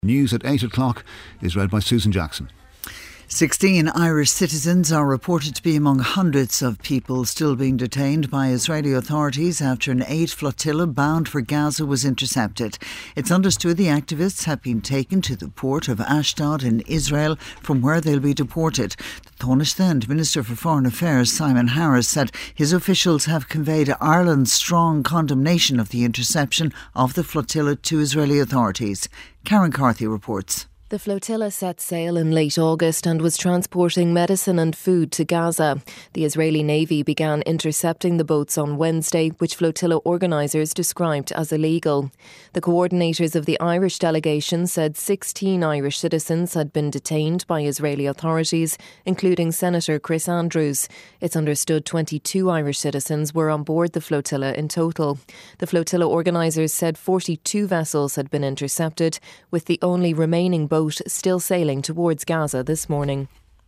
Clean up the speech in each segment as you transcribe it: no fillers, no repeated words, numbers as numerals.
News at 8 o'clock is read by Susan Jackson. 16 Irish citizens are reported to be among hundreds of people still being detained by Israeli authorities after an aid flotilla bound for Gaza was intercepted. It's understood the activists have been taken to the port of Ashdod in Israel, from where they'll be deported. The Taoiseach and Minister for Foreign Affairs Simon Harris said his officials have conveyed Ireland's strong condemnation of the interception of the flotilla to Israeli authorities. Karen Carthy reports. The flotilla set sail in late August and was transporting medicine and food to Gaza. The Israeli Navy began intercepting the boats on Wednesday, which flotilla organisers described as illegal. The coordinators of the Irish delegation said 16 Irish citizens had been detained by Israeli authorities, including Senator Chris Andrews. It's understood 22 Irish citizens were on board the flotilla in total. The flotilla organisers said 42 vessels had been intercepted, with the only remaining boat still sailing towards Gaza this morning.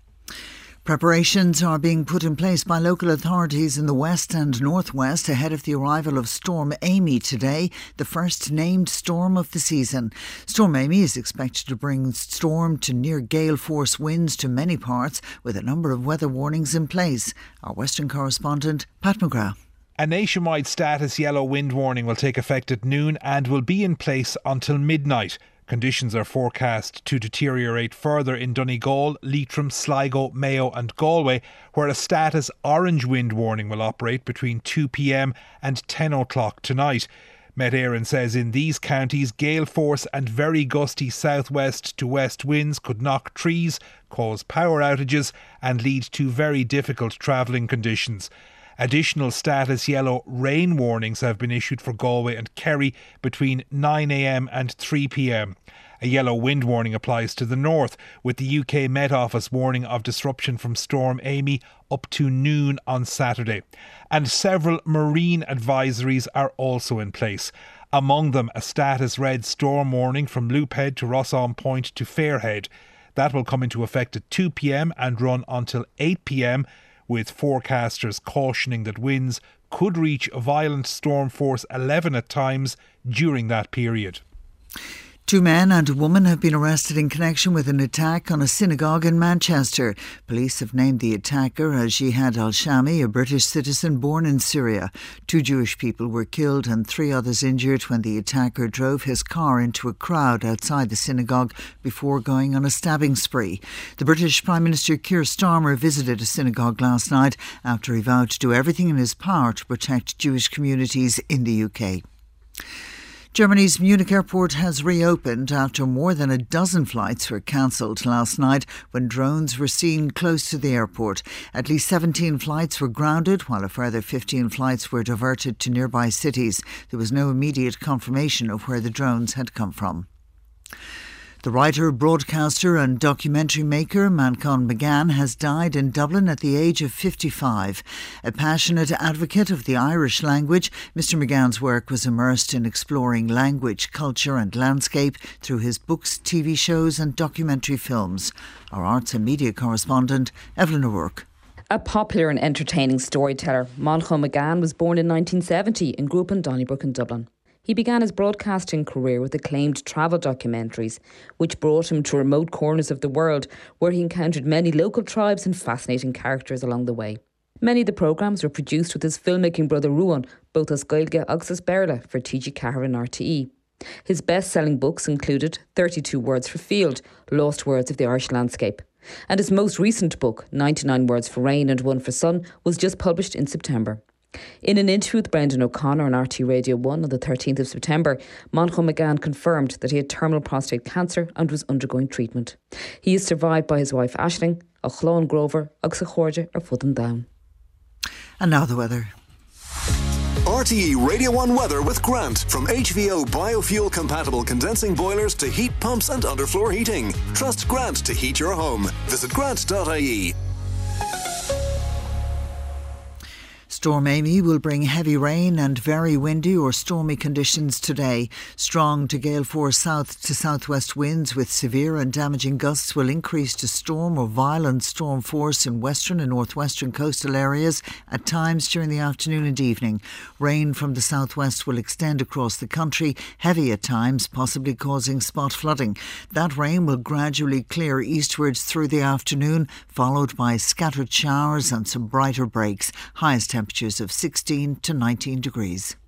Preparations are being put in place by local authorities in the west and northwest ahead of the arrival of Storm Amy today, the first named storm of the season. Storm Amy is expected to bring storm to near gale force winds to many parts, with a number of weather warnings in place. Our Western correspondent, Pat McGrath. A nationwide status yellow wind warning will take effect at noon and will be in place until midnight. Conditions are forecast to deteriorate further in Donegal, Leitrim, Sligo, Mayo and Galway, where a status orange wind warning will operate between 2 p.m. and 10 o'clock tonight. Met Éireann says in these counties, gale force and very gusty southwest to west winds could knock trees, cause power outages and lead to very difficult travelling conditions. Additional status yellow rain warnings have been issued for Galway and Kerry between 9 a.m. and 3 p.m. A yellow wind warning applies to the north, with the UK Met Office warning of disruption from Storm Amy up to noon on Saturday. And several marine advisories are also in place. Among them, a status red storm warning from Loophead to Rosson Point to Fairhead. That will come into effect at 2 p.m. and run until 8 p.m, with forecasters cautioning that winds could reach violent storm force 11 at times during that period. 2 men and a woman have been arrested in connection with an attack on a synagogue in Manchester. Police have named the attacker as Jihad al-Shami, a British citizen born in Syria. 2 Jewish people were killed and 3 others injured when the attacker drove his car into a crowd outside the synagogue before going on a stabbing spree. The British Prime Minister Keir Starmer visited a synagogue last night after he vowed to do everything in his power to protect Jewish communities in the UK. Germany's Munich airport has reopened after more than a dozen flights were cancelled last night when drones were seen close to the airport. At least 17 flights were grounded, while a further 15 flights were diverted to nearby cities. There was no immediate confirmation of where the drones had come from. The writer, broadcaster and documentary maker Manchán Magan has died in Dublin at the age of 55. A passionate advocate of the Irish language, Mr Magan's work was immersed in exploring language, culture and landscape through his books, TV shows and documentary films. Our arts and media correspondent, Evelyn O'Rourke. A popular and entertaining storyteller, Manchán Magan was born in 1970 and grew up in Donnybrook in Dublin. He began his broadcasting career with acclaimed travel documentaries, which brought him to remote corners of the world where he encountered many local tribes and fascinating characters along the way. Many of the programmes were produced with his filmmaking brother Ruan, both as Gaeilge agus as Béarla for TG Ceathair and RTE. His best-selling books included 32 Words for Field, Lost Words of the Irish Landscape. And his most recent book, 99 Words for Rain and 1 for Sun, was just published in September. In an interview with Brendan O'Connor on RT Radio 1 on the 13th of September, Manchán Magan confirmed that he had terminal prostate cancer and was undergoing treatment. He is survived by his wife Aisling, a chlán Grover, agus a chóide ar fud an domhan. And now the weather. RTE Radio 1 weather with Grant. From HVO biofuel compatible condensing boilers to heat pumps and underfloor heating. Trust Grant to heat your home. Visit grant.ie. Storm Amy will bring heavy rain and very windy or stormy conditions today. Strong to gale force south to southwest winds with severe and damaging gusts will increase to storm or violent storm force in western and northwestern coastal areas at times during the afternoon and evening. Rain from the southwest will extend across the country, heavy at times, possibly causing spot flooding. That rain will gradually clear eastwards through the afternoon, followed by scattered showers and some brighter breaks. Highest temperatures of 16 to 19 degrees.